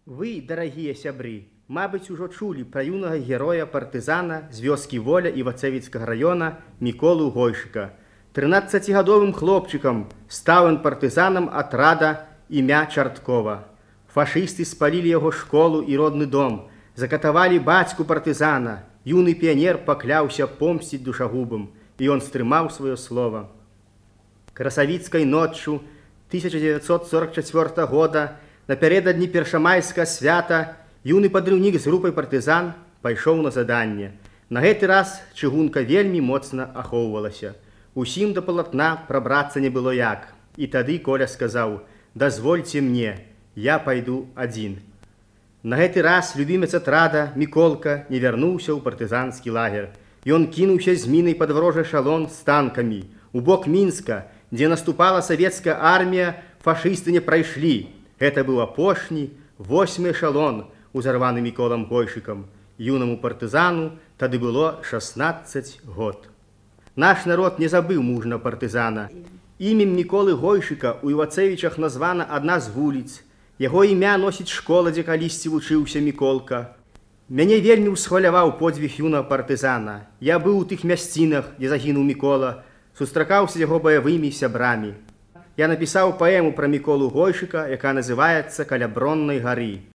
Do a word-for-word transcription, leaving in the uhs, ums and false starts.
Вы, дарагія сябры, мабыць, ужо чулі пра юнага героя-партызана з вёскі Воля Івацэвіцкага раёна Міколу Гойшыка. трынаццацігадовым хлопчыкам стаў ён партызанам атрада імя Чарткова. Фашысты спалілі яго школу і родны дом, закатавалі бацьку партызана. Юны піянер пакляўся помсціць душагубам, і ён стрымаў сваё слова. Красавіцкай ноччу тысяча дзевяцьсот сорок чацвёртага года напярэдадні першамайскага свята юны падрыўнік з групай партызан пайшоў на заданне. На гэты раз чыгунка вельмі моцна ахоўвалася. Усім да палатна прабрацца не было як. І тады Коля сказаў: «Дазвольце мне, я пайду адзін». На гэты раз любімец атрада Міколка не вярнуўся ў партызанскі лагер. Ён кінуўся з мінай пад варожы эшалон з танкамі. У бок Мінска, дзе наступала савецкая армія, фашысты не прайшлі. Гэта быў апошні, восьмы эшалон, узарваны Міколам Гойшыкам. Юнаму партызану тады было шаснаццаць год. Наш народ не забыў мужнага партызана. Імем Міколы Гойшыка ў Івацэвічах названа адна з вуліц. Яго імя носіць школа, дзе калісьці вучыўся Міколка. Мяне вельмі ўсхваляваў подзвіг юнага партызана. Я быў у тых мясцінах, дзе загінуў Мікола, сустракаўся з яго баявымі сябрамі. Я напісаў паэму пра Міколу Гойшыка, якая называецца «Каля Броннай гары».